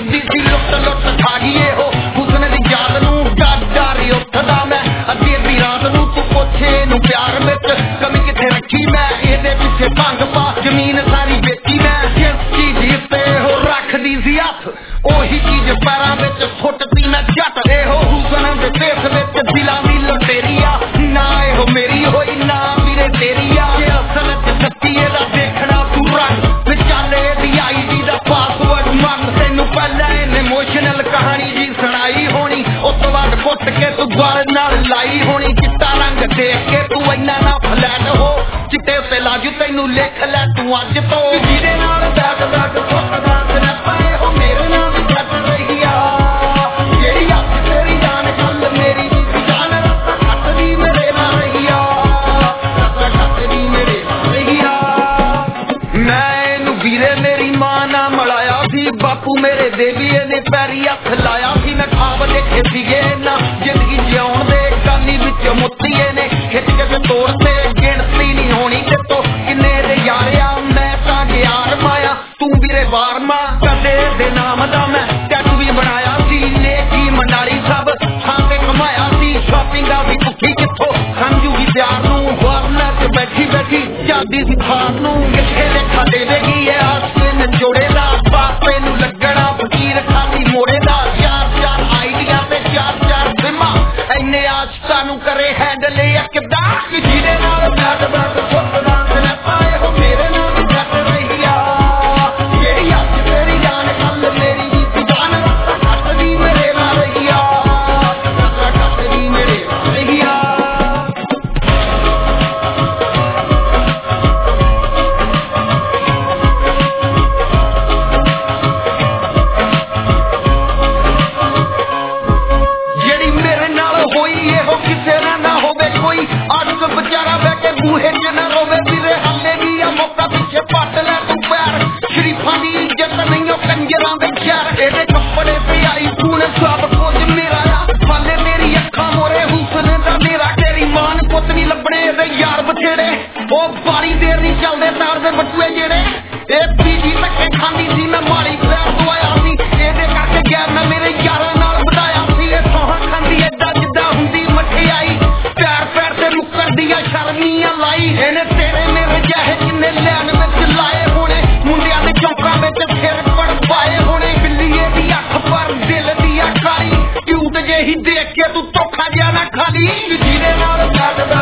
करदी सी लुट लुट खा गई हो हुस्न दी याद नूं डर उठदा मैं अद्धी अद्धी रात नूं तू पुछे नूं प्यार विच कमी किथे रखी मैं इहदे पिछे भंग पा जमीन सारी बेची मैं जिस चीज ते हो रखदी सी हथ ओही चीज पैरां विच सुट्टदी मैं जट इहो हुस्न दे देश विच दिलां दी लुटेरिया ना इहो मेरी होई ना वीरे तेरी आ जे असल च सच्ची एदा देखना तू रंग विचाले दी आईडी दा पासवर्ड मंग तैनू पहले इमोशनल कहानी जी सुनाई होनी उस तो बाद कुट के तू गल नाल लाई होनी चिट्टा रंग देख के तू इन्ना ना फ्लैट हो चिट्टे उत्ते लाजू तैनू लिख लै तू अज तो जिहदे नाल बैठ बैठ सुटदा स्नैपां हो मेरे नाल भी जट रही आ जेहड़ी अख तेरी जान गल मेरी भी जान रस्ता खटदी मेरे नाल रही आ रस्ता खटदी मेरे नाल रही आ मैं इनू वीरे मेरी मां ना मिलाया सी बापू मेरे देवी ने पैरी हथ लाया सी मैं खाब देखे सीगे ना जिंदगी जिउण दे कानी विच मुत्तीए ने खिच के तोड़ते गिनती नहीं होनी ते तो किन्ने दे यारिया मैं तां यार माया तू वीरे बार मां कदे दे नाम दा मैं टैटू भी बनाया सी नेकी मंडारी सब थां ते कमाया सी शॉपिंग दा भी भुखी किथों समझूगी प्यार नूं वारना च बैठी बैठी जादी सी खार नूं किथे लेखा देवेगी ए आस्ते नचोड़े दा बापे नूं लगना फकीर खाली मोड़े दा चार आइडिया ते चार बिमा इन्ने आशका नूं करे हैंडल किदा जिहदे नाल बैठ बैठ सुटदा स्नैपां हो मेरे नाल जट रही आ जेहड़ी अख तेरी जान गल मेरी भी जान रस्ता खटदी मेरे नाल रही आ रस्ता खटदी मेरे नाल रही आ जेहड़ी मेरे नाल होई इहो किसे ना होवे कोई अज बेचारा बह के बूहे च ना रोवे वीरे हाले भी आ मौका पिछे पट लै तू पैर शरीफां दी इज्जत नहीं ओ कंजरां दे शहर एदे कपड़े पे आई तूने सब कुछ मेरा आ फाले मेरी अखां मोरे हुस्न दा मेरा तेरी मान पुत नहीं लभणे एदे यार बथेड़े ओ बारी देर नहीं चलदे तार दे बटुए जेड़े ए बीजी धक्के खांदी सी मैं माड़ी पैर दवाया सी एदे करके गैर मैं मेरे यारां नाल ਵਧਾਇਆ ਸੀ ਇਹ ਸੋਹਾਂ ਖਾਂਦੀ ਏਦਾਂ ਜਿੱਦਾਂ ਹੁੰਦੀ ਮਠਿਆਈ ਪਿਆਰ ਪਿਆਰ ਤੇ ਮੁੱਕਰਦੀਆਂ ਸ਼ਰਮੀਆਂ ਲਾਈ ਇਹਨੇ ਤੇਰੇ ਮੇਰੇ ਜਿਹੇ ਜਿੰਨੇ ਲੈਣ ਵਿੱਚ ਲਾਏ ਹੋਣੇ ਮੁੰਡਿਆਂ ਦੇ ਚੌਂਕਾਂ ਵਿੱਚ ਸਿਰ ਪੜਵਾਏ ਹੋਣੇ ਬਿੱਲੀਏ ਦੀ ਅੱਖ ਪਰ ਦਿਲ ਦੀ ਅਕਾਰੀ ਕਿਊਟ ਜਿਹੀ ਦੇਖ ਕੇ ਤੂੰ ਧੋਖਾ ਜਿਹਾ ਨਾ ਖਾਲੀ ਜਿਹਦੇ ਨਾਲ